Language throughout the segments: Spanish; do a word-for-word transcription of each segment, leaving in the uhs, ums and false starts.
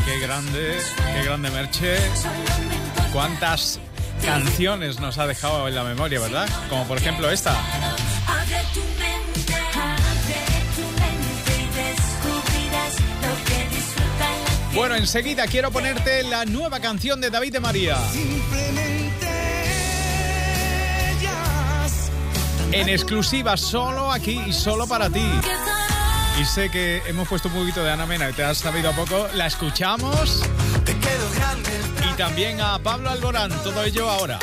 Qué grande, qué grande Merche. Cuántas canciones nos ha dejado en la memoria, ¿verdad? Como por ejemplo esta. Bueno, enseguida quiero ponerte la nueva canción de David de María. En exclusiva, solo aquí y solo para ti. Y sé que hemos puesto un poquito de Ana Mena y te has sabido a poco. La escuchamos. Y también a Pablo Alborán. Todo ello ahora.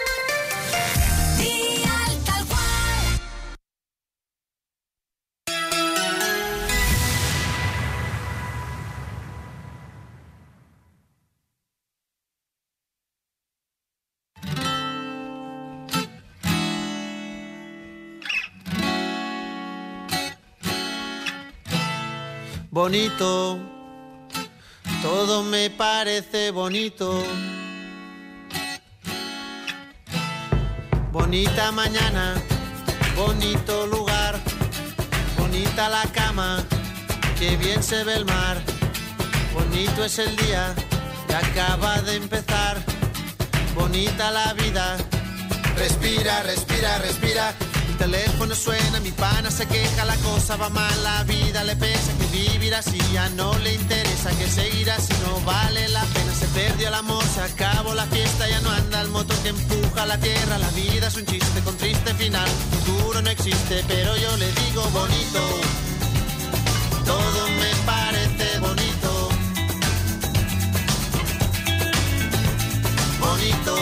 Bonito, todo me parece bonito. Bonita mañana, bonito lugar, bonita la cama, qué bien se ve el mar. Bonito es el día que acaba de empezar, bonita la vida. Respira, respira, respira. Mi teléfono suena, mi pana se queja, la cosa va mal, la vida le pesa, que vivir así ya no le interesa, que seguir así no vale la pena. Se perdió el amor, se acabó la fiesta, ya no anda el motor que empuja la tierra. La vida es un chiste con triste final, futuro no existe, pero yo le digo bonito. Todo me parece bonito. Bonito.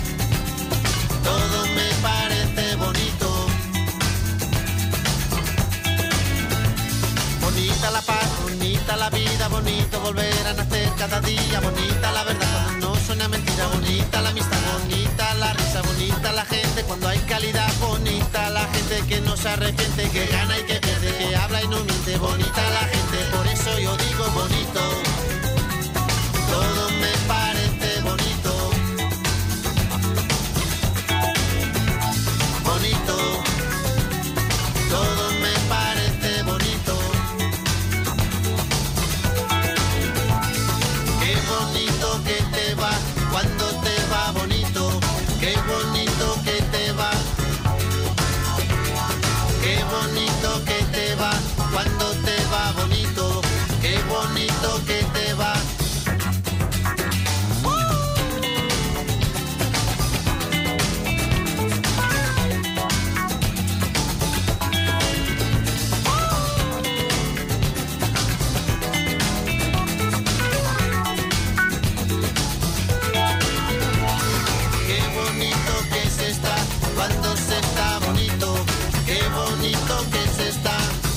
Todo me parece bonito. Bonita la paz, bonita la vida, bonito volver a nacer cada día. Bonita la verdad cuando no suena mentira, bonita la amistad, bonita la risa, bonita la gente cuando hay calidad. Bonita la gente que no se arrepiente, que gana y que pierde, que habla y no miente. Bonita la gente, por eso yo digo bonito. Todo me parece bonito. Bonito. Todo me parece bonito. Qué bonito que te va cuando te va bonito. Qué bonito que te va. Qué bonito que te va cuando te va bonito. Qué bonito que te va. Cuando se está bonito, qué bonito que se está.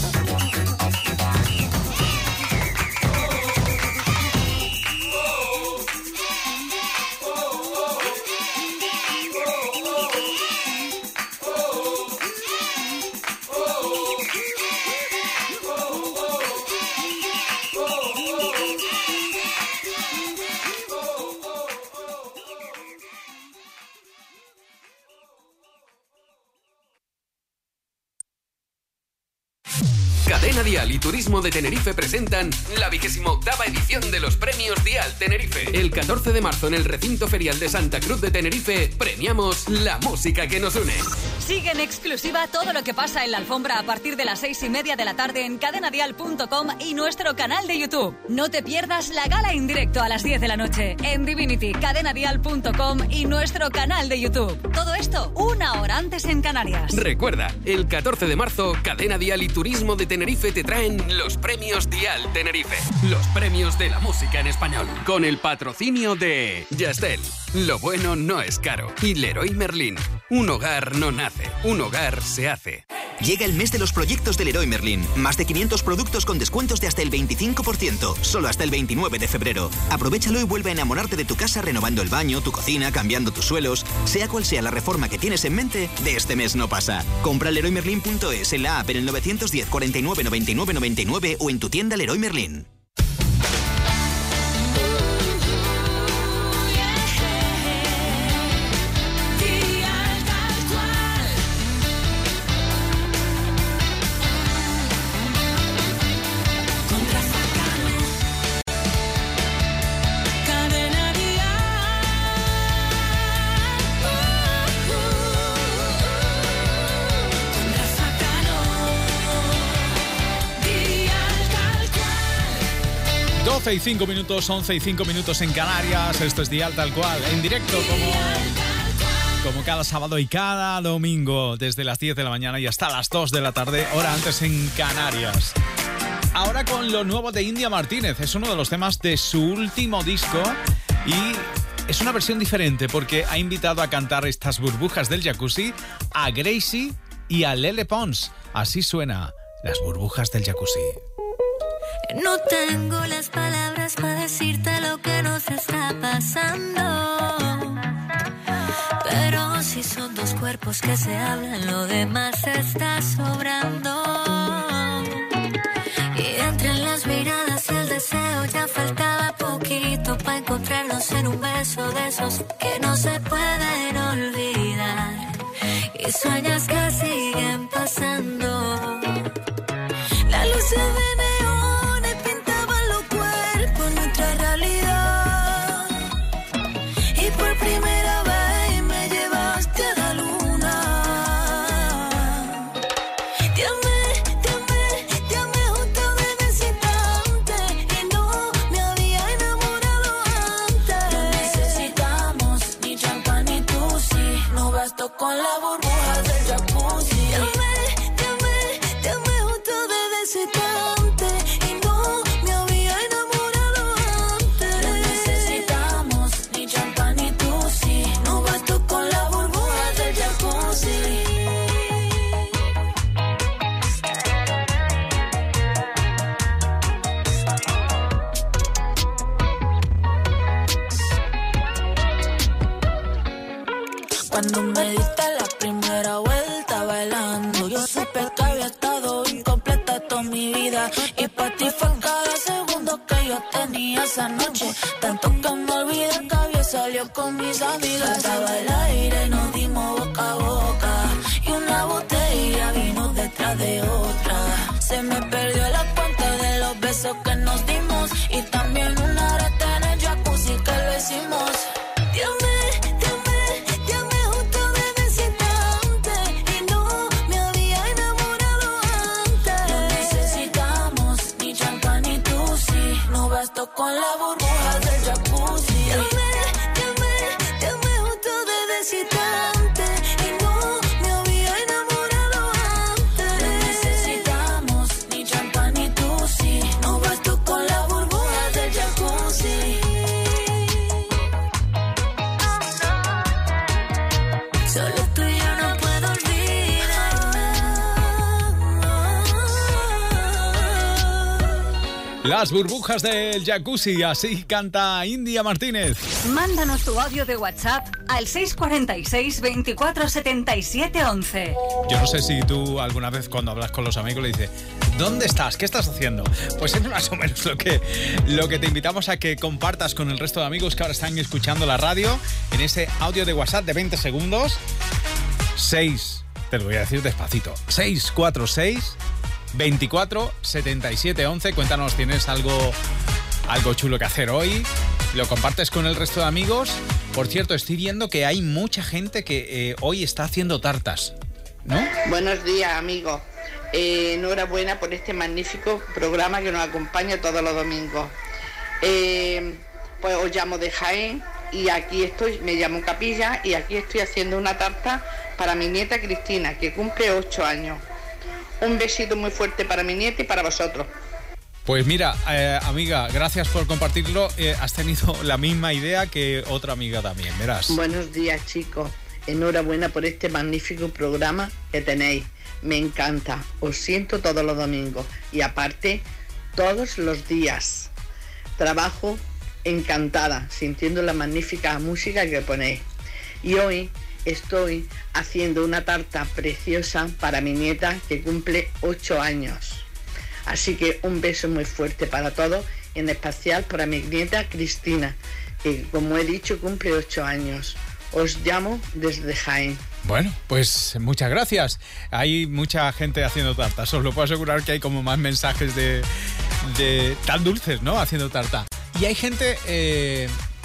Cadena Dial y Turismo de Tenerife presentan la vigésima octava edición de los Premios Dial Tenerife. El catorce de marzo en el recinto ferial de Santa Cruz de Tenerife premiamos la música que nos une. Sigue en exclusiva todo lo que pasa en la alfombra a partir de las seis y media de la tarde en cadena dial punto com y nuestro canal de YouTube. No te pierdas la gala en directo a las diez de la noche en Divinity, cadena dial punto com y nuestro canal de YouTube. Todo esto una hora antes en Canarias. Recuerda, el catorce de marzo, Cadena Dial y Turismo de Tenerife te traen los Premios Dial Tenerife. Los premios de la música en español. Con el patrocinio de Yastel. Lo bueno no es caro. Y Leroy Merlin. Un hogar no nace, un hogar se hace. Llega el mes de los proyectos de Leroy Merlin. Más de quinientos productos con descuentos de hasta el veinticinco por ciento. Solo hasta el veintinueve de febrero. Aprovéchalo y vuelve a enamorarte de tu casa renovando el baño, tu cocina, cambiando tus suelos. Sea cual sea la reforma que tienes en mente, de este mes no pasa. Compra leroy merlin punto es en la app en el nueve uno cero, cuarenta y nueve, noventa y nueve, noventa y nueve o en tu tienda Leroy Merlin. doce y cinco minutos, once y cinco minutos en Canarias. Esto es Dial Tal Cual, en directo como, como cada sábado y cada domingo, desde las diez de la mañana y hasta las dos de la tarde, hora antes en Canarias. Ahora con lo nuevo de India Martínez, es uno de los temas de su último disco y es una versión diferente porque ha invitado a cantar estas burbujas del jacuzzi a Gracie y a Lele Pons. Así suena Las burbujas del jacuzzi. No tengo las palabras para decirte lo que nos está pasando, pero si son dos cuerpos que se hablan, lo demás está sobrando. Y entre las miradas y el deseo ya faltaba poquito para encontrarnos en un beso de esos que no se pueden olvidar. Y sueños que siguen pasando. La luz se ve. Con la burbuja del jacuzzi. Te amé, te amé, te amé junto desde ese instante. Y no me había enamorado antes. No necesitamos ni champán ni tusi. No bastó con la burbuja del jacuzzi. Cuando me diste la primera vuelta bailando, yo supe que había estado incompleta toda mi vida. Y para ti fue cada segundo que yo tenía esa noche. Tanto que me olvidé que había salido con mis amigas. Estaba el aire, nos dimos boca a boca. Y una botella vino detrás de otra. Se me perdió la cuenta de los besos que nos dimos. Y también una rata en el jacuzzi que lo hicimos. Te amé. Con la burbuja del jacuzzi. Te amé, te amé, te amé justo desde ese instante. Y no me había enamorado antes. No necesitamos ni champán ni tusi. No bastó con la burbuja del jacuzzi. Solo tú y yo no puedo olvidar. Las burbujas del jacuzzi, así canta India Martínez. Mándanos tu audio de WhatsApp al seis cuatro seis, veinticuatro setenta y siete once. Yo no sé si tú alguna vez cuando hablas con los amigos le dices ¿dónde estás? ¿Qué estás haciendo? Pues es más o menos lo que, lo que te invitamos a que compartas con el resto de amigos que ahora están escuchando la radio en ese audio de WhatsApp de veinte segundos. seis, te lo voy a decir despacito, seis cuatro seis, veinticuatro setenta y siete once. Cuéntanos, ¿tienes algo, algo chulo que hacer hoy? ¿Lo compartes con el resto de amigos? Por cierto, estoy viendo que hay mucha gente que eh, hoy está haciendo tartas, ¿no? Buenos días, amigos. Eh, enhorabuena por este magnífico programa que nos acompaña todos los domingos. Eh, pues os llamo de Jaén y aquí estoy, me llamo Capilla y aquí estoy haciendo una tarta para mi nieta Cristina, que cumple ocho años. Un besito muy fuerte para mi nieta y para vosotros. Pues mira, eh, amiga, gracias por compartirlo. Eh, has tenido la misma idea que otra amiga también, verás. Buenos días, chicos. Enhorabuena por este magnífico programa que tenéis. Me encanta. Os siento todos los domingos. Y aparte, todos los días. Trabajo encantada, sintiendo la magnífica música que ponéis. Y hoy estoy haciendo una tarta preciosa para mi nieta que cumple ocho años. Así que un beso muy fuerte para todos, en especial para mi nieta Cristina, que como he dicho cumple ocho años. Os llamo desde Jaén. Bueno, pues muchas gracias. Hay mucha gente haciendo tartas. Os lo puedo asegurar que hay como más mensajes de, de tan dulces, ¿no? Haciendo tarta. Y hay gente eh,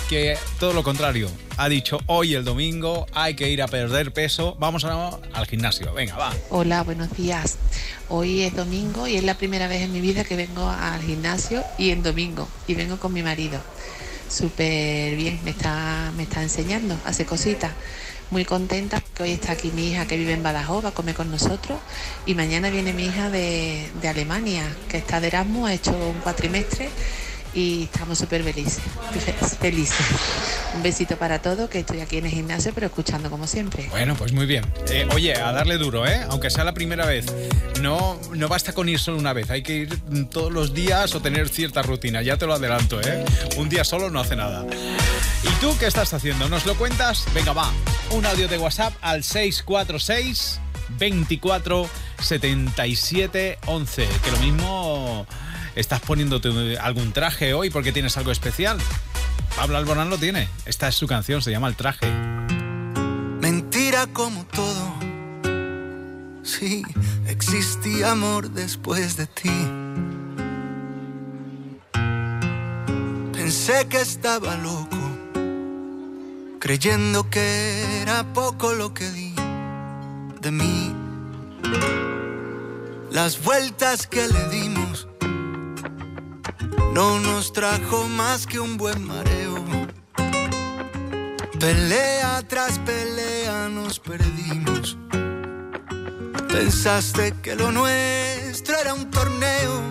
que todo lo contrario. Ha dicho, hoy el domingo hay que ir a perder peso, vamos a, al gimnasio, venga, va. Hola, buenos días. Hoy es domingo y es la primera vez en mi vida que vengo al gimnasio y en domingo, y vengo con mi marido. Súper bien, me está, me está enseñando a hacer cositas. Muy contenta porque hoy está aquí mi hija que vive en Badajoz, va a comer con nosotros, y mañana viene mi hija de, de Alemania, que está de Erasmus, ha hecho un cuatrimestre y estamos súper felices, felices. Un besito para todos, que estoy aquí en el gimnasio, pero escuchando como siempre. Bueno, pues muy bien. Eh, oye, a darle duro, ¿eh? Aunque sea la primera vez. No, no basta con ir solo una vez, hay que ir todos los días o tener cierta rutina, ya te lo adelanto, ¿eh? Un día solo no hace nada. ¿Y tú qué estás haciendo? ¿Nos lo cuentas? Venga, va. Un audio de WhatsApp al seis cuatro seis, veinticuatro, setenta y siete, once. Que lo mismo estás poniéndote algún traje hoy porque tienes algo especial. Pablo Alborán lo tiene. Esta es su canción, se llama El Traje. Mentira como todo. Sí, existía amor después de ti. Pensé que estaba loco, creyendo que era poco lo que di de mí. Las vueltas que le dimos no nos trajo más que un buen mareo. Pelea tras pelea nos perdimos. Pensaste que lo nuestro era un torneo.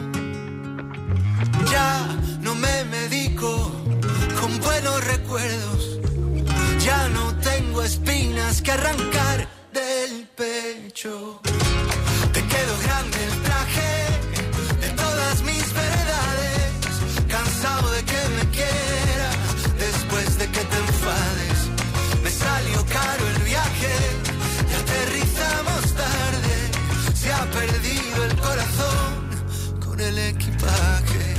Ya no me medico con buenos recuerdos. Ya no tengo espinas que arrancar del pecho. Te quedó grande el traje de todas mis veredades. Cansado de que me quieras después de que te enfades. Me salió caro el viaje y aterrizamos tarde. Se ha perdido el corazón con el equipaje.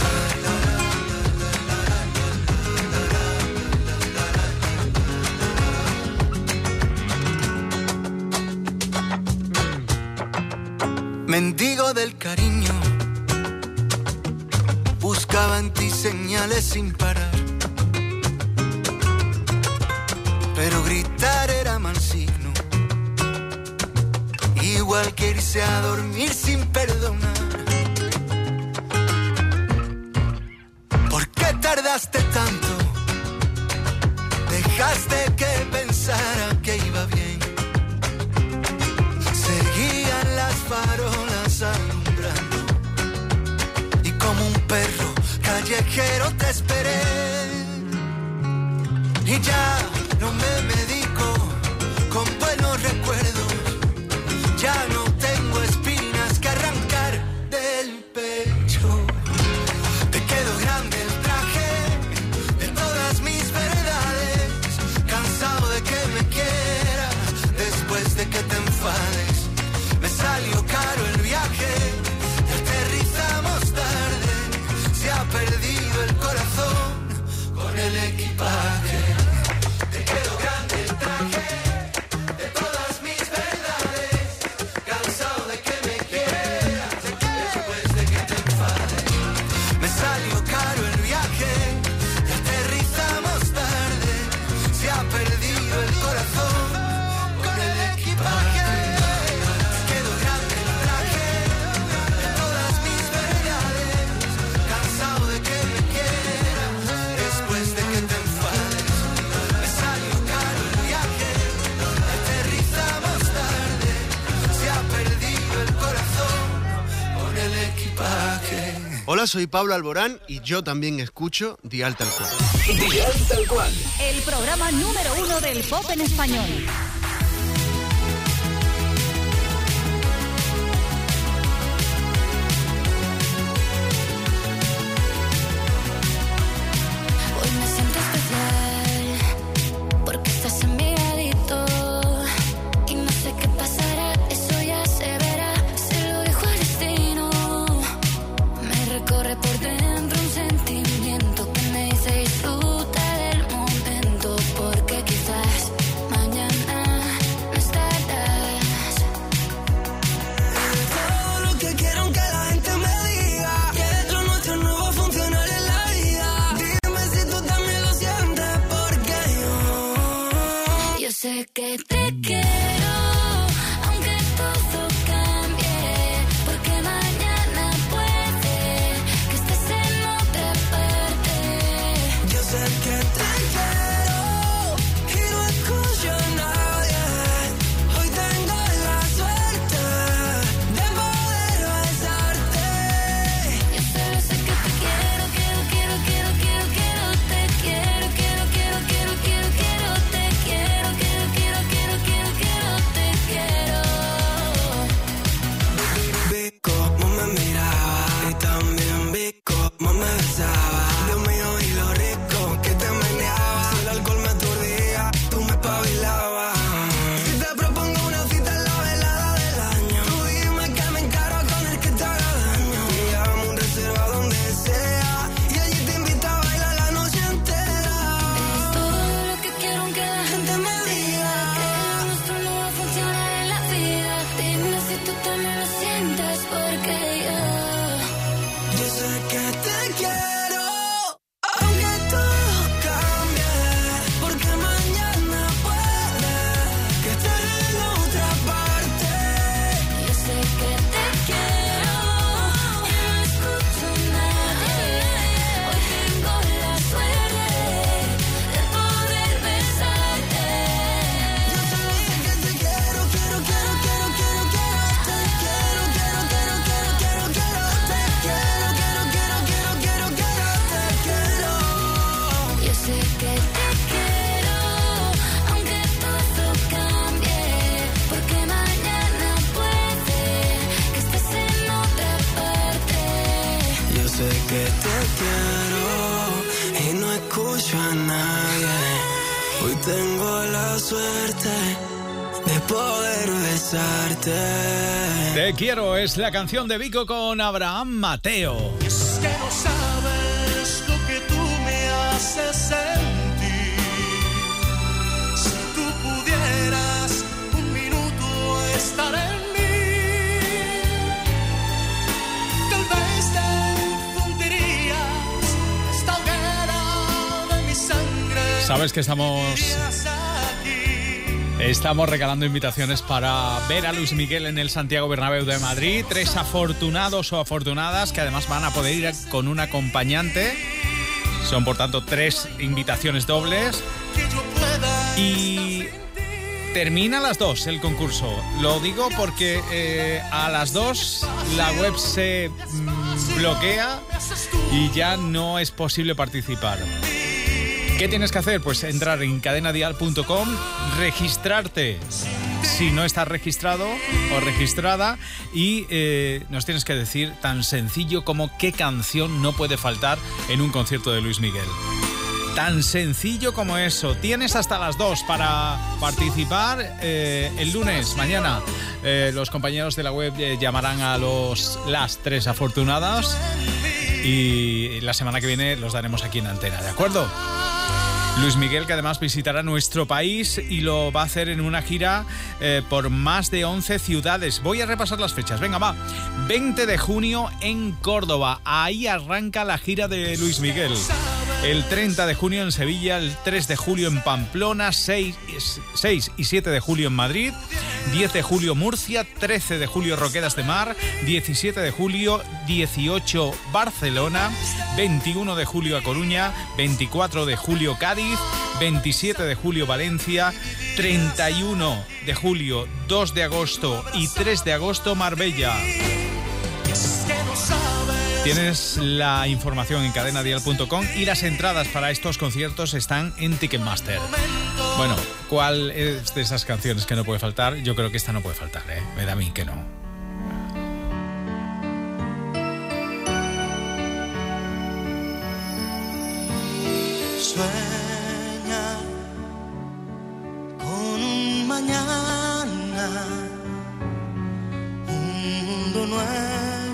Mendigo del cariño, buscaba en ti señales sin parar. Pero gritar era mal signo, igual que irse a dormir sin perdonar. ¿Por qué tardaste tanto? Dejaste que pensara que iba bien. Seguían las farolas alumbrando y como un perro callejero te esperé. Y ya no me medico con buenos recuerdos. Ya no tengo espinas que arrancar del pecho. Te quedó grande el traje de todas mis verdades. Cansado de que me quieras después de que te enfades. Me salió caro el viaje y aterrizamos tarde. Se ha perdido el corazón con el equipaje. Te quedó grande el traje de todas mis verdades. Cansado de que me quieras después de que te enfades. Me salió caro el viaje y aterrizamos tarde. Se ha perdido el corazón con el equipaje. Hola, soy Pablo Alborán y yo también escucho Dial Tal Cual. Dial Tal Cual. El programa número uno del pop en español. Hoy me siento especial porque estás en mi ladito y no sé qué pasará, eso ya se verá. Se lo dejo al destino. Me recorre por dentro un sentimiento que me dice disfruta del momento porque quizás mañana escucho a nadie. Hoy tengo la suerte de poder besarte. Te quiero es la canción de Vico con Abraham Mateo. Es que no sabes lo que tú me haces sentir. Si tú pudieras un minuto estar en mí, tal vez te fundirías esta hoguera de mi sangre. Sabes que estamos Estamos regalando invitaciones para ver a Luis Miguel en el Santiago Bernabéu de Madrid. Tres afortunados o afortunadas que además van a poder ir con un acompañante. Son, por tanto, tres invitaciones dobles. Y termina a las dos el concurso. Lo digo porque eh, a las dos la web se mm, bloquea y ya no es posible participar. ¿Qué tienes que hacer? Pues entrar en cadena dial punto com, registrarte si no estás registrado o registrada y eh, nos tienes que decir tan sencillo como qué canción no puede faltar en un concierto de Luis Miguel. Tan sencillo como eso. Tienes hasta las dos para participar. Eh, el lunes, mañana, eh, los compañeros de la web eh, llamarán a los las tres afortunadas y la semana que viene los daremos aquí en antena, ¿de acuerdo? Luis Miguel, que además visitará nuestro país y lo va a hacer en una gira eh, por más de once ciudades. Voy a repasar las fechas. Venga, va. veinte de junio en Córdoba. Ahí arranca la gira de Luis Miguel. El treinta de junio en Sevilla, el tres de julio en Pamplona, seis y siete de julio en Madrid, diez de julio Murcia, trece de julio Roquedas de Mar, diecisiete de julio, dieciocho Barcelona, veintiuno de julio A Coruña, veinticuatro de julio Cádiz, veintisiete de julio Valencia, treinta y uno de julio, dos de agosto y tres de agosto Marbella. Tienes la información en cadena dial punto com y las entradas para estos conciertos están en Ticketmaster. Bueno, ¿cuál es de esas canciones que no puede faltar? Yo creo que esta no puede faltar, ¿eh? Me da a mí que no. Sueña con un mañana, un mundo nuevo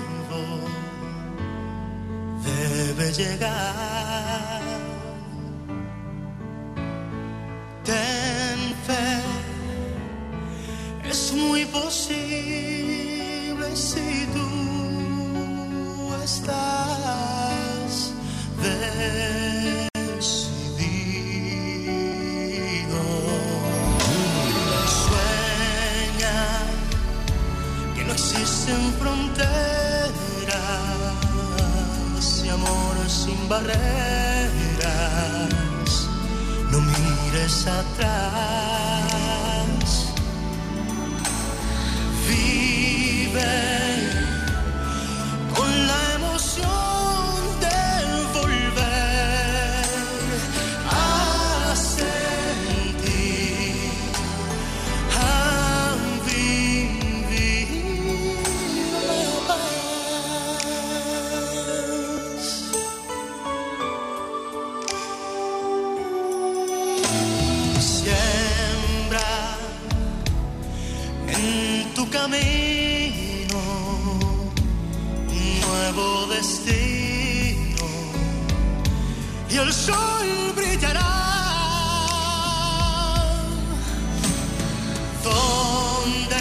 debe llegar. Ten fe, es muy posible si tú estás decidido. Sueña que no existen fronteras y amor sin barreras. No mires atrás. Vive con la emoción de volver a sentir, a vivir la paz. Siembra en tu camino un nuevo destino y el sol brillará donde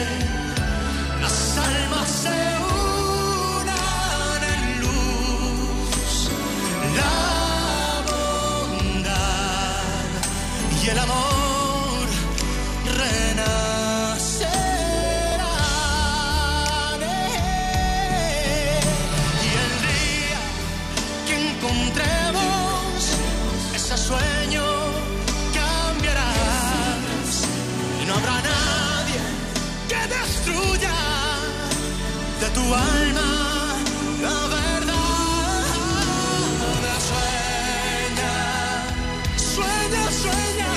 las almas se unan en luz, la bondad y el amor renacerán. Y el día que encontremos ese sueño cambiarás y no habrá nadie que destruya de tu alma la verdad. Sueña, sueña, sueña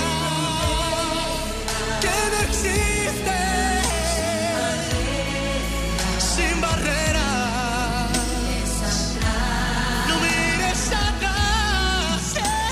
que no existe sin barreras. No mires atrás.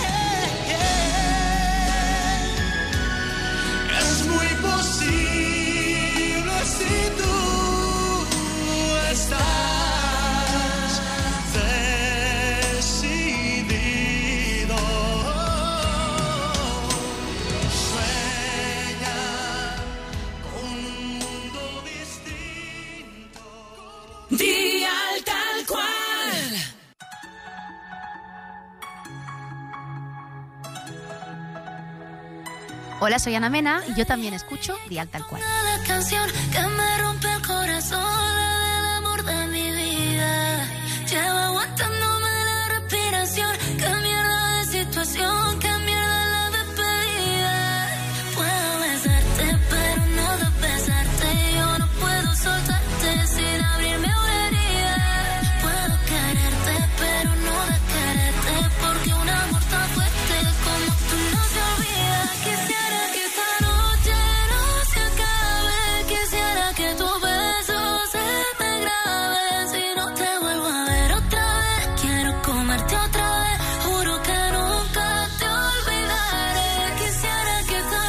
Hola, soy Ana Mena y yo también escucho Dial Tal Cual. La canción que me rompe el corazón, la del amor de mi vida. Llevo aguantándome la respiración. Qué mierda de situación, qué mierda la despedida. Puedo besarte, pero no de besarte. Yo no puedo soltarte sin abrirme una herida. Puedo quererte, pero no de quererte, porque un amor tan fuerte como tú no se olvida. Quisiera que esta noche no se acabe. Quisiera que tu beso se me grabe. Si no te vuelvo a ver otra vez, quiero comerte otra vez. Juro que nunca te olvidaré. Quisiera que esta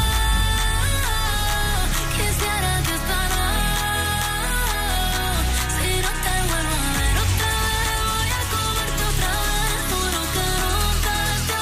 noche, quisiera que esta noche, si no te vuelvo a ver otra vez, voy a comerte otra vez. Juro que nunca te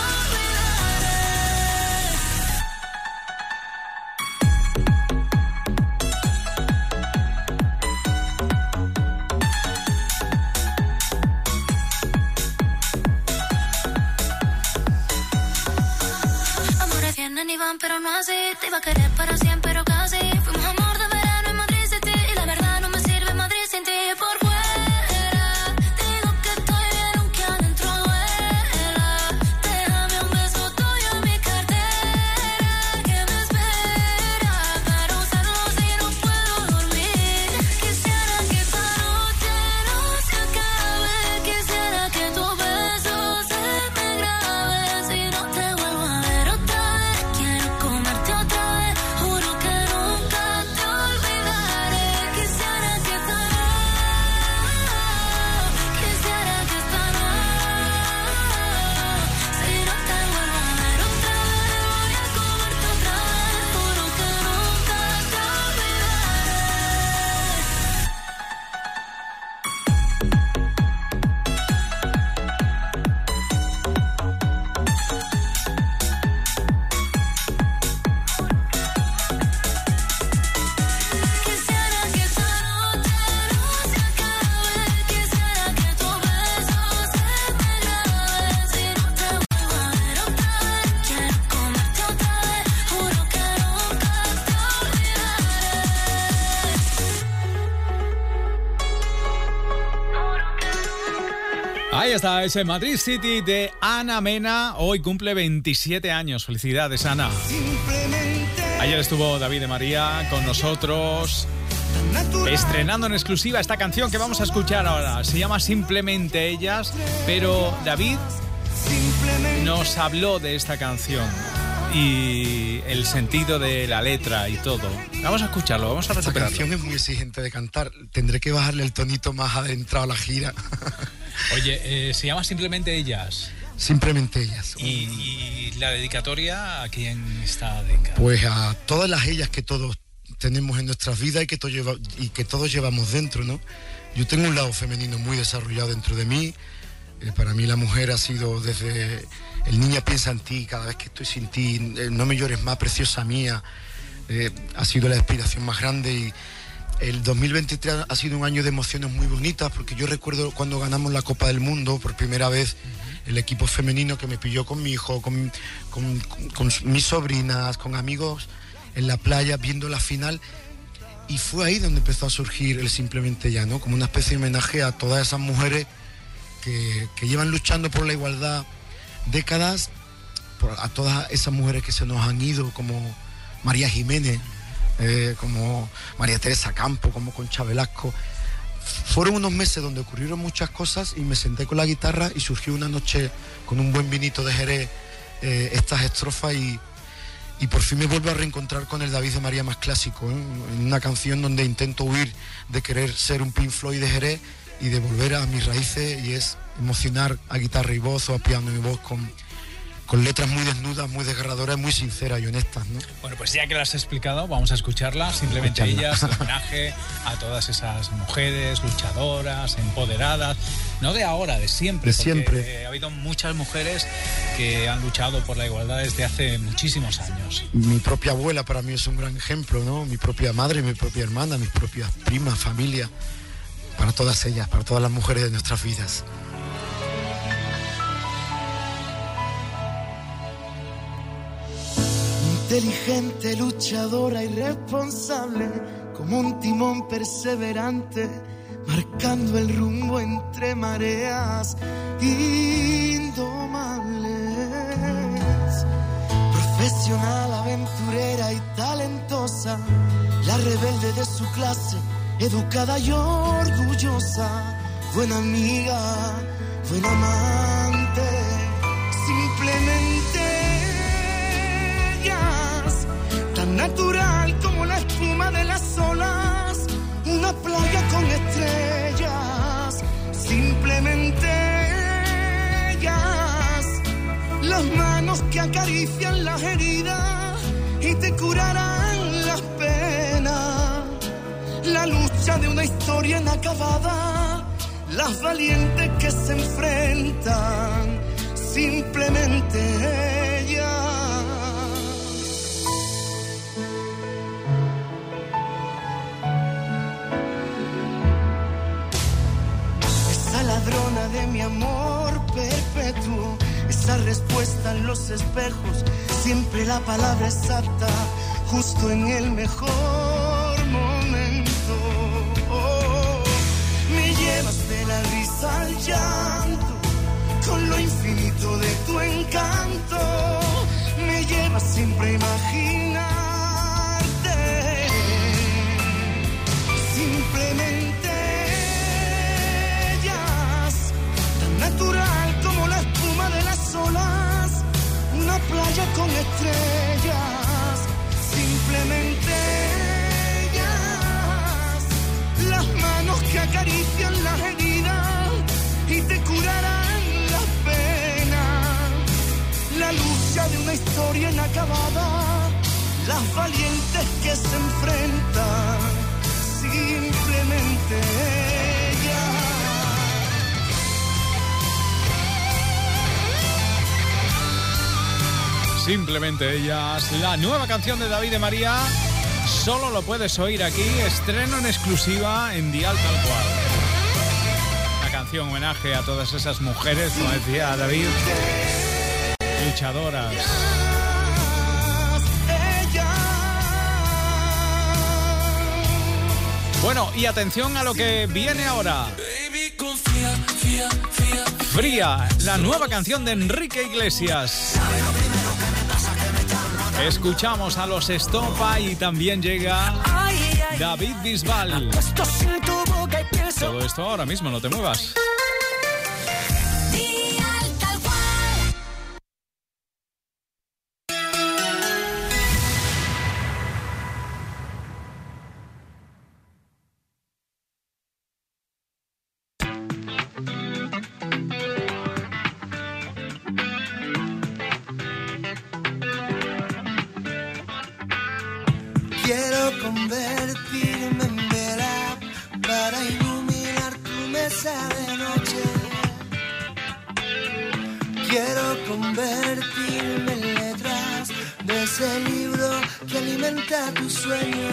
olvidaré. Amores vienen y van, pero no así. Te iba a querer para siempre, pero casi. Fuimos amor de verano en Madrid City. Y la verdad no me sirve Madrid sin ti. Por fuera digo que estoy bien, aunque adentro duela. Déjame un beso tuyo en mi cartera, que me espera para usarlo si no puedo dormir. Quisiera que esta noche no se acabe. Quisiera que tu beso se me grabe. Si no te vuelvo a ver otra vez, quiero comerte otra vez. Juro que nunca te olvidaré. Quisiera que esta noche, quisiera que esta noche, si no te vuelvo a ver otra vez, voy a comerte otra vez. Juro que nunca te Quisiera que esta noche no se acabe. Quisiera que tu beso se me grabe. Si no te vuelvo a ver otra vez, quiero comerte otra vez. Juro que nunca te olvidaré. Ahí está, ese Madrid City de Ana Mena. Hoy cumple veintisiete años. Felicidades, Ana. Ayer estuvo David de María con nosotros, estrenando en exclusiva esta canción que vamos a escuchar ahora. Se llama Simplemente Ellas, pero David nos habló de esta canción y el sentido de la letra y todo. Vamos a escucharlo, vamos a Esta recuperarlo. canción es muy exigente de cantar. Tendré que bajarle el tonito más adentrado a la gira. Oye, eh, se llama Simplemente Ellas. Simplemente Ellas. ¿Y, y la dedicatoria a quién está dedicada? Pues a todas las ellas que todos tenemos en nuestras vidas y que, todo lleva, y que todos llevamos dentro, ¿no? Yo tengo un lado femenino muy desarrollado dentro de mí. Eh, para mí la mujer ha sido desde el niña piensa en ti, cada vez que estoy sin ti, eh, no me llores más, preciosa mía. Eh, ha sido la inspiración más grande y el dos mil veintitrés ha sido un año de emociones muy bonitas, porque yo recuerdo cuando ganamos la Copa del Mundo por primera vez, el equipo femenino, que me pilló con mi hijo, con, con, con, con mis sobrinas, con amigos en la playa viendo la final, y fue ahí donde empezó a surgir el Simplemente Ya, ¿no? Como una especie de homenaje a todas esas mujeres que, que llevan luchando por la igualdad décadas, por, a todas esas mujeres que se nos han ido, como María Jiménez, eh, como María Teresa Campo, como Concha Velasco. Fueron unos meses donde ocurrieron muchas cosas y me senté con la guitarra y surgió una noche con un buen vinito de Jerez, eh, estas estrofas, y, y por fin me vuelvo a reencontrar con el David de María más clásico, ¿eh? En una canción donde intento huir de querer ser un Pink Floyd de Jerez y de volver a mis raíces, y es emocionar a guitarra y voz o a piano y voz con, con letras muy desnudas, muy desgarradoras, muy sinceras y honestas, ¿no? Bueno, pues ya que las has explicado, vamos a escucharla. Simplemente Escucharla. Ellas, el homenaje a todas esas mujeres luchadoras, empoderadas, no de ahora, de siempre. De porque, siempre. eh, ha habido muchas mujeres que han luchado por la igualdad desde hace muchísimos años. Mi propia abuela para mí es un gran ejemplo, ¿no? Mi propia madre, mi propia hermana, mis propias primas, familia, para todas ellas, para todas las mujeres de nuestras vidas. inteligente, luchadora y responsable, como un timón perseverante, marcando el rumbo entre mareas indomables. Profesional, aventurera y talentosa, la rebelde de su clase, educada y orgullosa, buena amiga, buena amante, simplemente ellas, tan natural como la espuma de las olas, una playa con estrellas, simplemente ellas, las manos que acarician las heridas y te curarán las penas, la lucha de una historia inacabada, las valientes que se enfrentan, simplemente ellas. Esa ladrona de mi amor perpetuo, esa respuesta en los espejos, siempre la palabra exacta, justo en el mejor momento. Oh, me llevas de la risa al llanto, con lo infinito de tu encanto, me llevas siempre a imaginarte, simplemente ellas, tan natural como la espuma de las olas, una playa con estrellas, simplemente ellas, las manos que acarician las heridas y te curarán las penas, la lucha de una historia inacabada, las valientes que se enfrentan, simplemente ellas. Simplemente ellas, la nueva canción de David de María, solo lo puedes oír aquí, estreno en exclusiva en Dial Tal Cual. Una canción homenaje a todas esas mujeres, como decía David, luchadoras. Bueno, y atención a lo que viene ahora. Fría, la nueva canción de Enrique Iglesias. Escuchamos a los Estopa y también llega David Bisbal. Todo esto ahora mismo, no te muevas. Quiero convertirme en vela para iluminar tu mesa de noche. Quiero convertirme en letras de ese libro que alimenta tu sueño.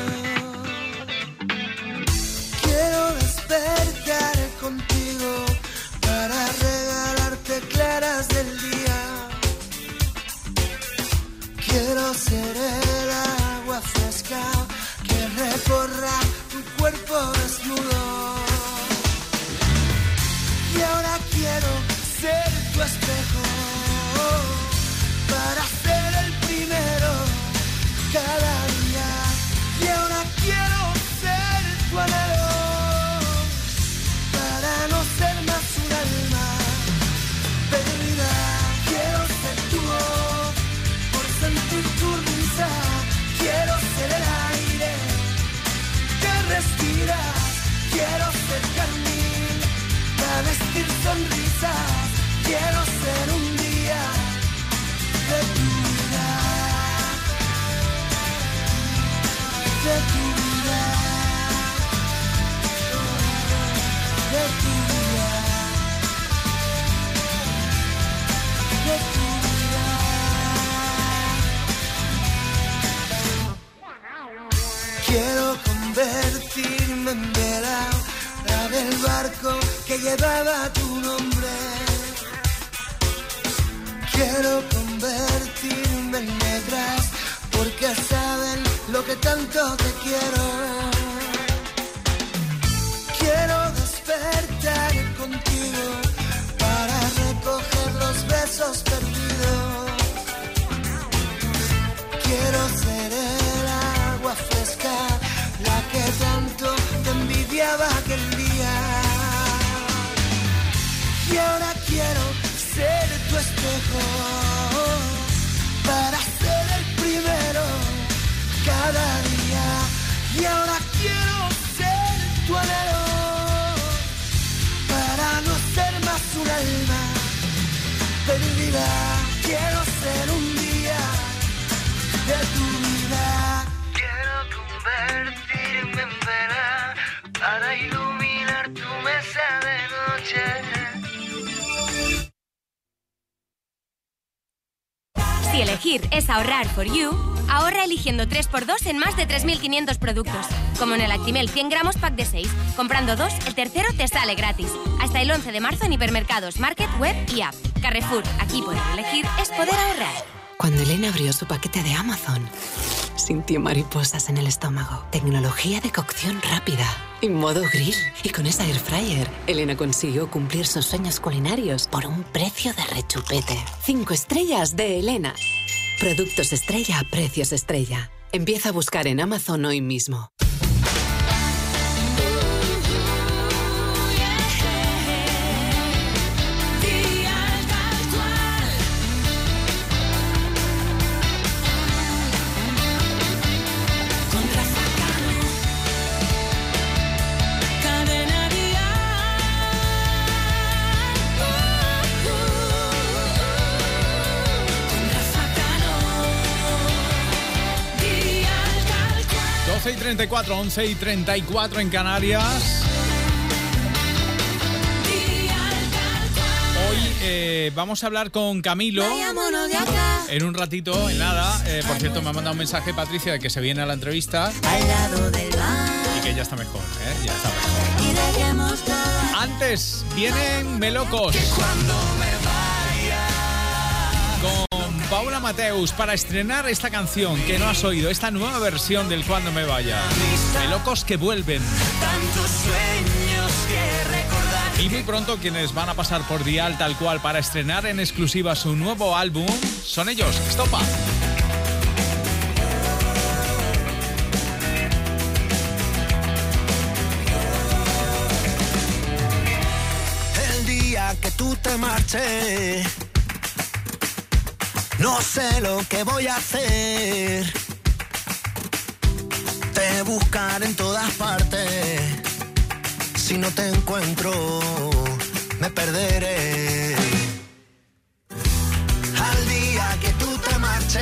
Quiero despertar contigo para regalarte claras del día. Quiero ser el agua fresca que recorra tu cuerpo desnudo. Y ahora quiero ser tu espejo para ser el primero cada día. Y ahora quiero ser tu anhelo para no ser más un alma perdida. Quiero ser tu voz por sentir tu risa. Quiero ser el aire que respiras. Quiero ser carmín para vestir sonrisas. Quiero ser un día de tu vida, de tu vida, de tu vida, de tu vida. Quiero convertirme en vela del barco que llevaba tu nombre. Quiero convertirme en negras por porque saben lo que tanto te quiero. Quiero despertar contigo para recoger los besos perdidos. Quiero ser el agua fresca, la que tanto te envidiaba aquel día. Y ahora quiero ser tu espejo para ser el primero cada día. Y ahora quiero ser tu anhelo para no ser más un alma perdida. Quiero ser un día de tu vida. Quiero convertirme en vela para iluminar tu mesa de noche. Si elegir es ahorrar for you, ahorra eligiendo tres por dos en más de tres mil quinientos productos. Como en el Actimel cien gramos pack de seis. Comprando dos, el tercero te sale gratis. Hasta el once de marzo en hipermercados, market, web y app. Carrefour, aquí poder elegir es poder ahorrar. Cuando Elena abrió su paquete de Amazon, sintió mariposas en el estómago. Tecnología de cocción rápida y modo grill. Y con esa air fryer, Elena consiguió cumplir sus sueños culinarios por un precio de rechupete. Cinco estrellas de Elena. Productos estrella a precios estrella. Empieza a buscar en Amazon hoy mismo. doce y treinta y cuatro, once y treinta y cuatro en Canarias. Hoy eh, vamos a hablar con Camilo en un ratito, en nada. Eh, por cierto, me ha mandado un mensaje Patricia de que se viene a la entrevista y que ya está mejor, ¿eh? Ya está mejor. Antes vienen Melocos con Paula Mateus para estrenar esta canción que no has oído, esta nueva versión del Cuando me vaya. Melocos que vuelven. Tantos sueños que recordar. Y muy pronto quienes van a pasar por Dial Tal Cual para estrenar en exclusiva su nuevo álbum son ellos, Estopa. El día que tú te marches, no sé lo que voy a hacer. Te buscaré en todas partes. Si no te encuentro, me perderé. Al día que tú te marches,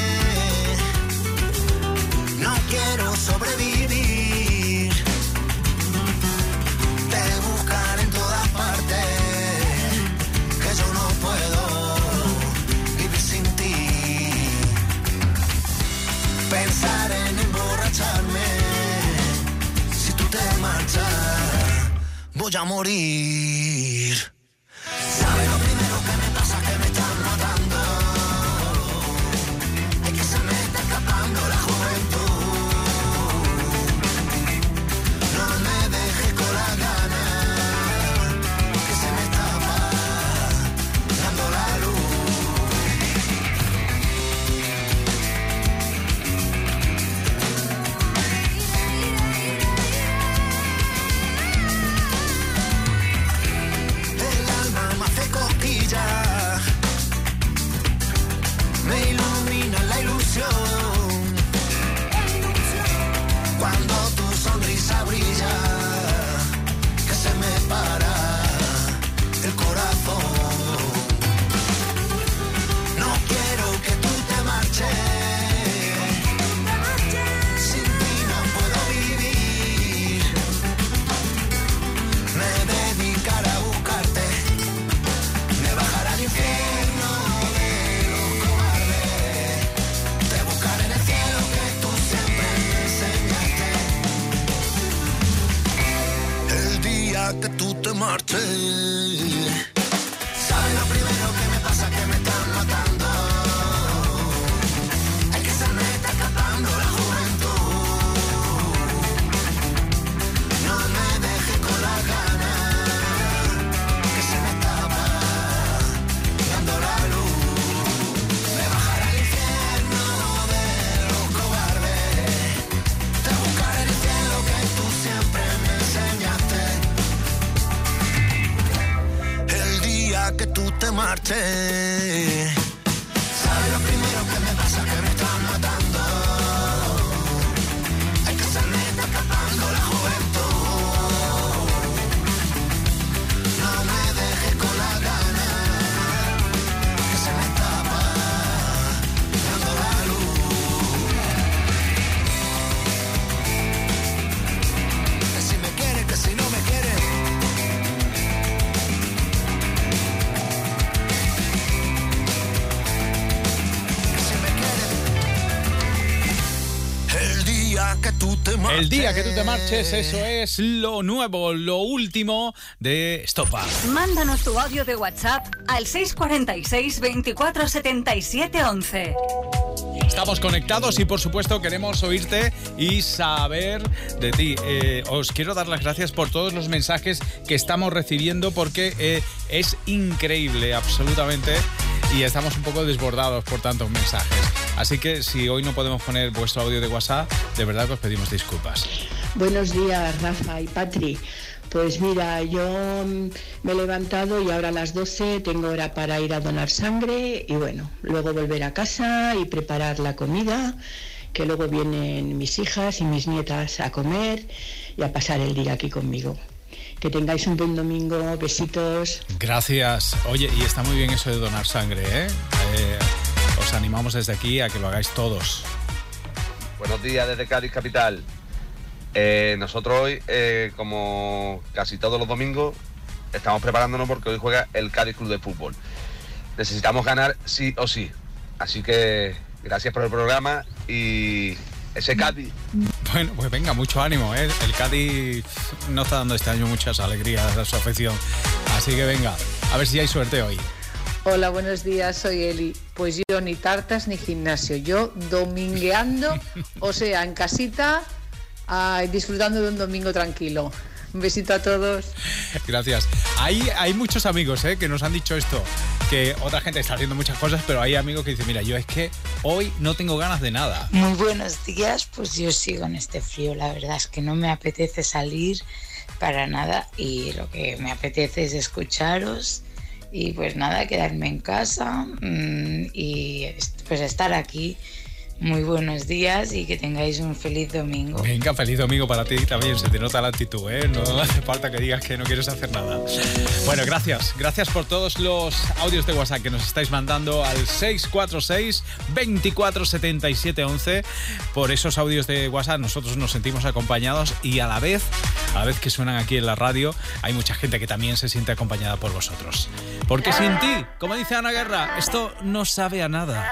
no quiero sobrevivir. Te buscaré en todas partes, que yo no puedo vivir sin ti. Pensar en emborracharme, si tú te marchas, voy a morir. ¿Sabes lo primero que me pasa? Que me están matando. Es que se me está escapando la juventud. No me dejes con la gana, que se me está apagando la luz. noche. ¿Sabes lo primero que me pasa? Que me está matando. Es que se me está escapando la juventud. No me dejes con la gana, que se me escapa dando la luz. Que si me quieres, que si no me quieres. Que tú te marches. El día que tú te marches, eso es lo nuevo, lo último de Estopa. Mándanos tu audio de WhatsApp al seis cuatro seis, veinticuatro setenta y siete once. Estamos conectados y por supuesto queremos oírte y saber de ti. Eh, os quiero dar las gracias por todos los mensajes que estamos recibiendo porque eh, es increíble, absolutamente. Y estamos un poco desbordados por tantos mensajes. Así que si hoy no podemos poner vuestro audio de WhatsApp, de verdad que os pedimos disculpas. Buenos días, Rafa y Patri. Pues mira, yo me he levantado y ahora a las doce tengo hora para ir a donar sangre y bueno, luego volver a casa y preparar la comida, que luego vienen mis hijas y mis nietas a comer y a pasar el día aquí conmigo. Que tengáis un buen domingo, besitos. Gracias. Oye, y está muy bien eso de donar sangre, ¿eh? eh os animamos desde aquí a que lo hagáis todos. Buenos días desde Cádiz Capital. Eh, nosotros hoy, eh, como casi todos los domingos, estamos preparándonos porque hoy juega el Cádiz Club de Fútbol. Necesitamos ganar sí o sí. Así que gracias por el programa y ese Cádiz. Bueno, pues venga, mucho ánimo, ¿eh? El Cádiz no está dando este año muchas alegrías a su afición. Así que venga, a ver si hay suerte hoy. Hola, buenos días, soy Eli. Pues yo ni tartas ni gimnasio, yo domingueando, o sea, en casita, ah, disfrutando de un domingo tranquilo. Un besito a todos. Gracias. Hay, hay muchos amigos ¿eh? que nos han dicho esto, que otra gente está haciendo muchas cosas, pero hay amigos que dicen, mira, yo es que hoy no tengo ganas de nada. Muy buenos días, pues yo sigo en este frío, la verdad es que no me apetece salir para nada y lo que me apetece es escucharos y pues nada, quedarme en casa mmm, y pues estar aquí. Muy buenos días y que tengáis un feliz domingo. Venga, feliz domingo para ti también. Se te nota la actitud, ¿eh? No hace falta que digas que no quieres hacer nada. Bueno, gracias. Gracias por todos los audios de WhatsApp que nos estáis mandando al seis cuatro seis, veinticuatro setenta y siete once. Por esos audios de WhatsApp nosotros nos sentimos acompañados y a la vez, a la vez que suenan aquí en la radio, hay mucha gente que también se siente acompañada por vosotros. Porque sin ti, como dice Ana Guerra, esto no sabe a nada.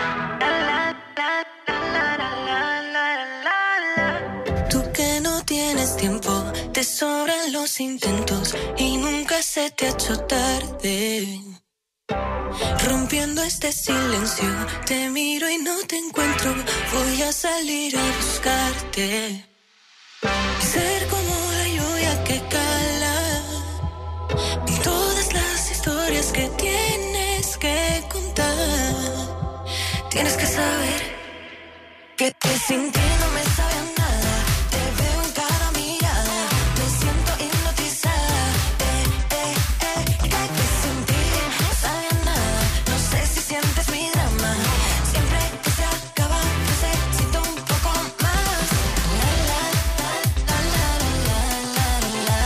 Tú que no tienes tiempo, te sobran los intentos y nunca se te ha hecho tarde. Rompiendo este silencio, te miro y no te encuentro, voy a salir a buscarte. Ser como la lluvia que cala, todas las historias que tienes que contar. Tienes que saber que te sin ti no me sabe a nada. Te veo en cada mirada, me siento hipnotizada. Eh, eh, eh, que te sin ti no sabe a nada. No sé si sientes mi drama. Siempre que se acaba, necesito un poco más. La la la la la la la la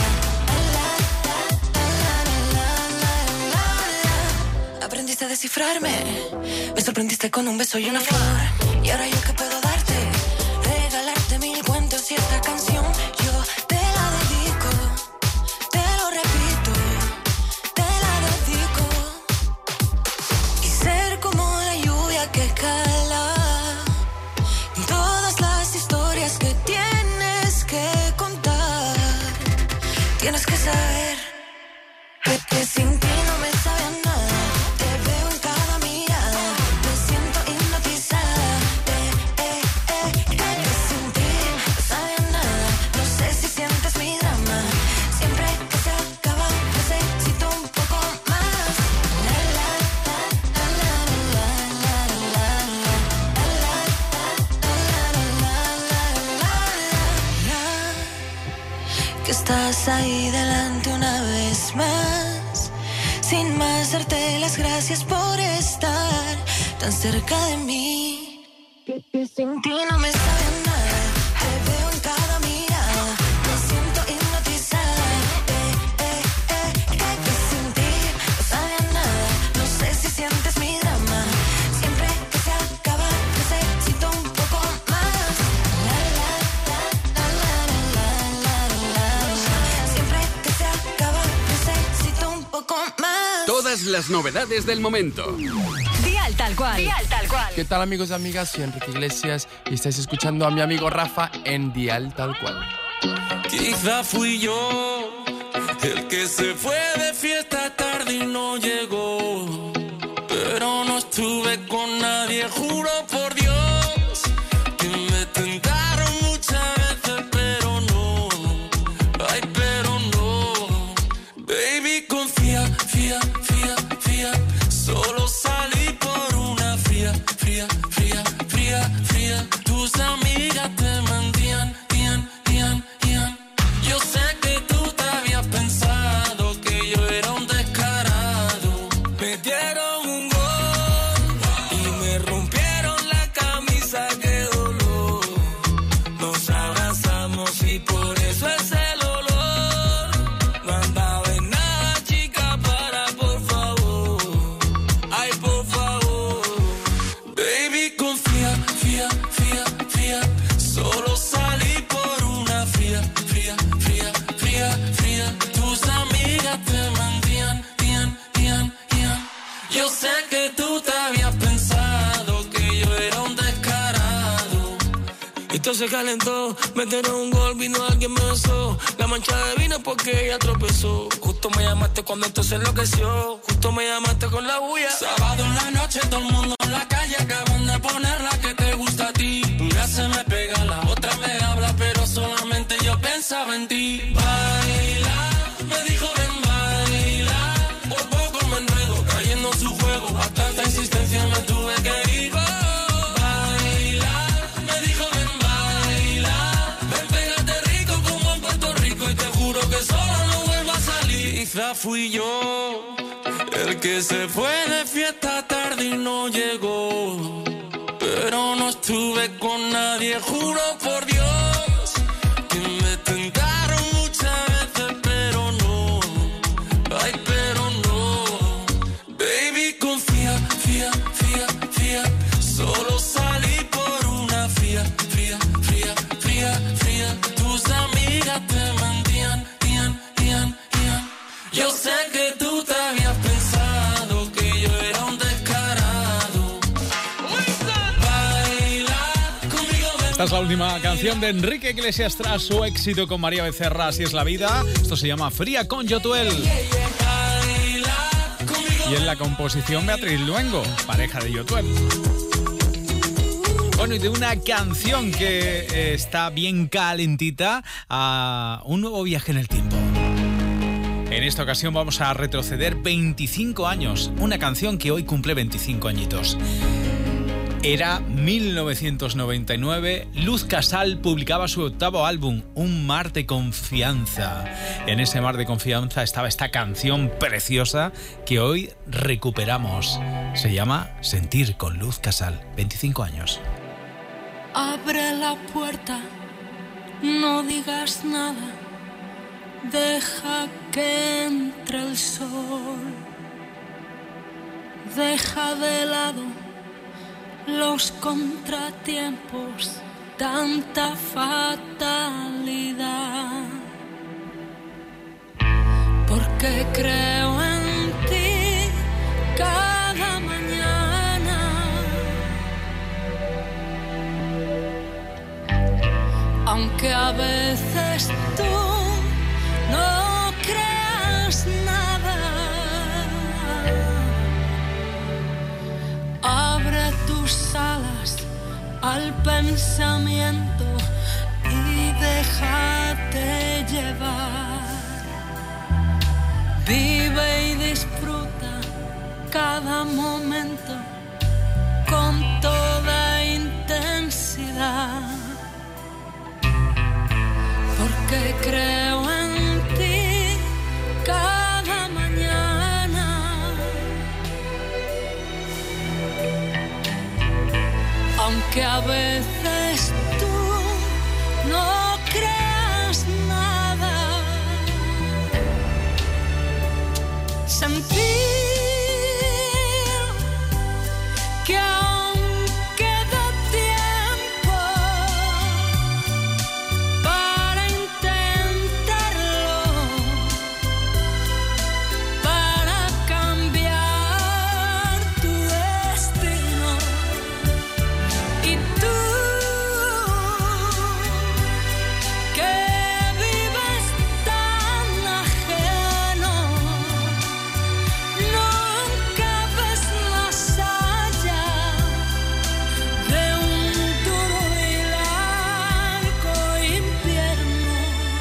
la la. Aprendiste a descifrarme, me sorprendiste con un beso y una flor. Y ahora yo que puedo darte, regalarte mil cuentos y esta canción yo te la dedico, te lo repito, te la dedico. Y ser como la lluvia que cala, todas las historias que tienes que contar. Tienes que saber que, que sin ti no me sabe a nada. Estás ahí delante una vez más, sin más darte las gracias por estar tan cerca de mí. Que, que sin ti no me sabe nada, te veo en cada mirada, me siento hipnotizada. Eh, eh, eh, que, que sin ti no sabe nada, no sé si sientes mi drama. Siempre que se acaba necesito un poco más. La, la, la, la, la, la, la, la, la. Siempre que se acaba necesito un poco más. Todas las novedades del momento. Dial Tal Cual. Dial Tal Cual. ¿Qué tal, amigos y amigas? Soy Enrique Iglesias y estáis escuchando a mi amigo Rafa en Dial Tal Cual. Quizá fui yo el que se fue de fiesta tarde y no llegó, pero no estuve con nadie, juro por Dios que me tentaron muchas veces, pero no, ay, pero no. Baby, confía, fía, fía, fía, solo salí por una fría, fría, fría, fría, fría. Tus amigas te mentían, tían, tían, tían. Yo sé que tú te habías pensado que yo era un descarado. Me dieron un gol y me rompieron la camisa, qué dolor. Nos abrazamos y por eso es el olor. No andaba en nada, chica, para, por favor. Ay, por favor. Baby, confía, fía, fía, fía. Solo salí por una fría, fría, fría, fría, fría. Tus amigas te mentían, tían, tían, tían. Yo sé que tú te habías pensado que yo era un descarado. Y todo se calentó, metieron un gol, vino alguien me besó. La mancha de vino porque ella tropezó. Justo me llamaste cuando esto se enloqueció. Justo me llamaste con la bulla. Sábado en la noche, todo el mundo en la calle. Acaban de poner la que te gusta a ti. Una se me pega, la otra me habla, pero solamente yo pensaba en ti. Baila, me dijo ven baila. Por poco me enredo, cayendo en su juego. A tanta insistencia me tuve que ir. Oh, baila, me dijo ven baila. Ven, pégate rico como en Puerto Rico y te juro que solo no vuelvo a salir. Quizá fui yo el que se fue de fiesta tarde y no llegó, pero no estuve con nadie, juro por Dios que me tentaron muchas veces, pero no, ay, pero no. Baby, confía, fía, fía, fía. Solo salí por una fría, fría, fría, fría, fría. Tus amigas te mentían, tían, tían, tían. Yo sé que tú te habías pensado que yo era un descarado. Esta es la última canción de Enrique Iglesias tras su éxito con María Becerra, Así es la vida. Esto se llama Fría con Yotuel. Y en la composición Beatriz Luengo, pareja de Yotuel. Bueno, y de una canción que eh, está bien calentita a un nuevo viaje en el tiempo. En esta ocasión vamos a retroceder veinticinco años, una canción que hoy cumple veinticinco añitos. Era mil novecientos noventa y nueve, Luz Casal publicaba su octavo álbum, Un mar de confianza. En ese mar de confianza estaba esta canción preciosa que hoy recuperamos. Se llama Sentir con Luz Casal, veinticinco años. Abre la puerta, no digas nada, deja que entre el sol, deja de lado los contratiempos, tanta fatalidad, porque creo en ti cada mañana, aunque a veces tú no creas nada. Abre tus alas al pensamiento y déjate llevar. Vive y disfruta cada momento con toda intensidad, porque creo en ti cada mañana. Aunque a veces tú no creas nada, sentir que aún queda tiempo para intentarlo, para cambiar tu destino. Y tú que vives tan ajeno, nunca ves la saya de un duro y largo invierno.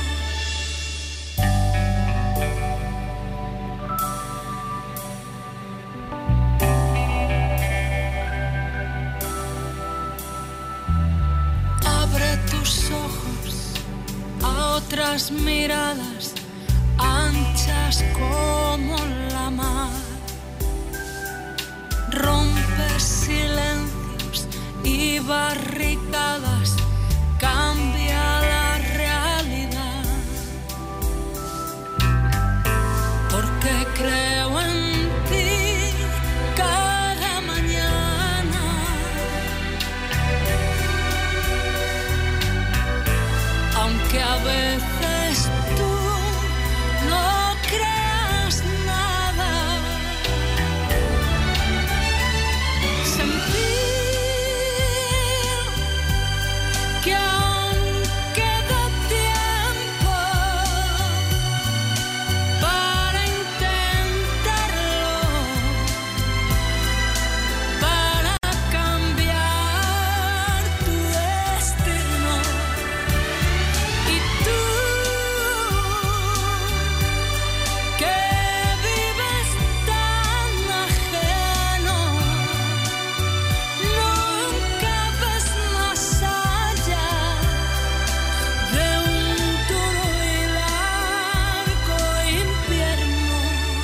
Abre tus ojos a otras miradas anchas como la mar. Rompe silencios y barricadas, cambia la realidad. Porque creo en ti cada mañana. Aunque a veces tú no creas nada, sentir que aún queda tiempo para intentarlo, para cambiar tu destino. Y tú que vives tan ajeno, nunca ves la saya de un duro y largo invierno.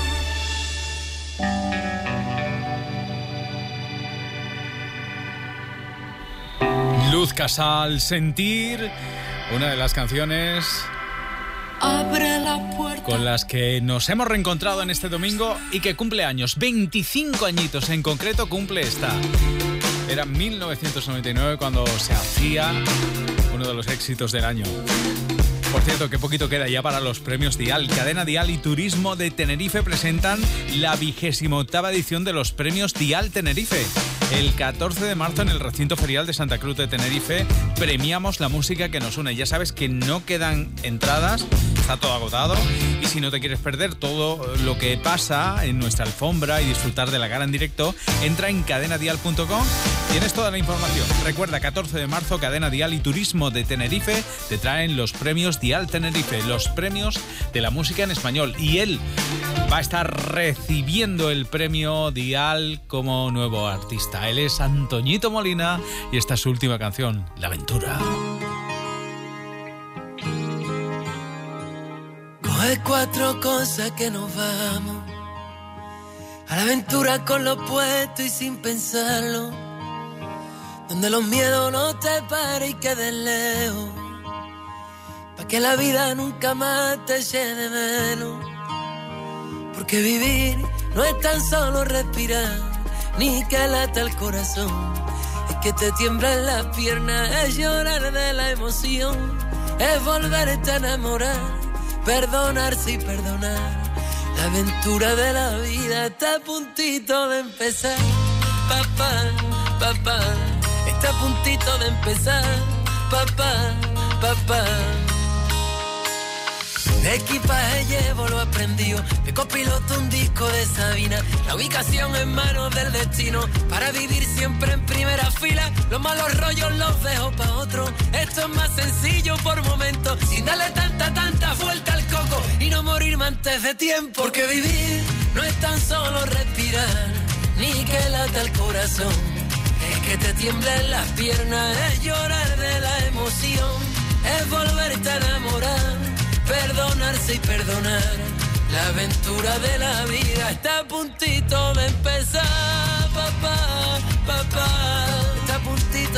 Luz Casal, Sentir, una de las canciones Abre la puerta. con las que nos hemos reencontrado en este domingo y que cumple años, veinticinco añitos en concreto cumple esta. Era mil novecientos noventa y nueve cuando se hacía uno de los éxitos del año. Por cierto, qué poquito queda ya para los premios Dial. Cadena Dial y Turismo de Tenerife presentan la vigésima octava edición de los premios Dial Tenerife. El catorce de marzo en el recinto ferial de Santa Cruz de Tenerife premiamos la música que nos une. Ya sabes que no quedan entradas, está todo agotado. Y si no te quieres perder todo lo que pasa en nuestra alfombra y disfrutar de la gala en directo, entra en cadena dial punto com. Tienes toda la información. Recuerda, catorce de marzo, Cadena Dial y Turismo de Tenerife te traen los premios Dial Tenerife, los premios de la música en español. Y él va a estar recibiendo el premio Dial como nuevo artista. Él es Antoñito Molina y esta es su última canción, La Aventura. Coge cuatro cosas que nos vamos a la aventura con lo puesto y sin pensarlo, donde los miedos no te paren y queden lejos, pa' que la vida nunca más te eche de menos. Porque vivir no es tan solo respirar, ni que lata el corazón, es que te tiemblan las piernas, es llorar de la emoción, es volverte a enamorar, perdonarse y perdonar. La aventura de la vida está a puntito de empezar, papá, papá, está a puntito de empezar, papá, papá. De equipaje llevo lo aprendido, de copiloto un disco de Sabina, la ubicación en manos del destino, para vivir siempre en primera fila, los malos rollos los dejo pa' otro, esto es más sencillo por momentos, sin darle tanta, tanta vuelta al coco, y no morirme antes de tiempo, porque vivir no es tan solo respirar, ni que lata el corazón, es que te tiemblen las piernas, es llorar de la emoción, es volverte a enamorar, perdonarse y perdonar. La aventura de la vida está a puntito de empezar, papá, papá, está a puntito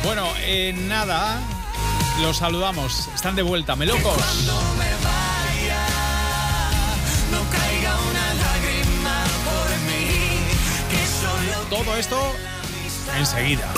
Bueno, eh, nada, los saludamos, están de vuelta, Melocos. Todo esto enseguida.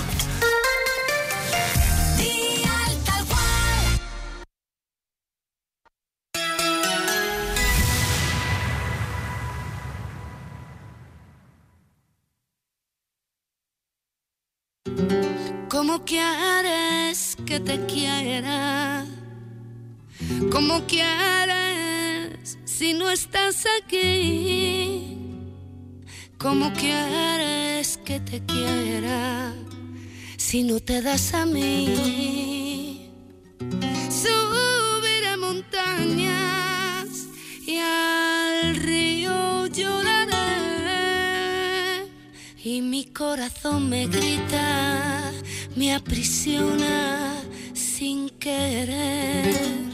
¿Cómo quieres que te quiera? ¿Cómo quieres si no estás aquí? ¿Cómo quieres que te quiera si no te das a mí? Subiré montañas y al río lloraré y mi corazón me grita, me aprisiona sin querer.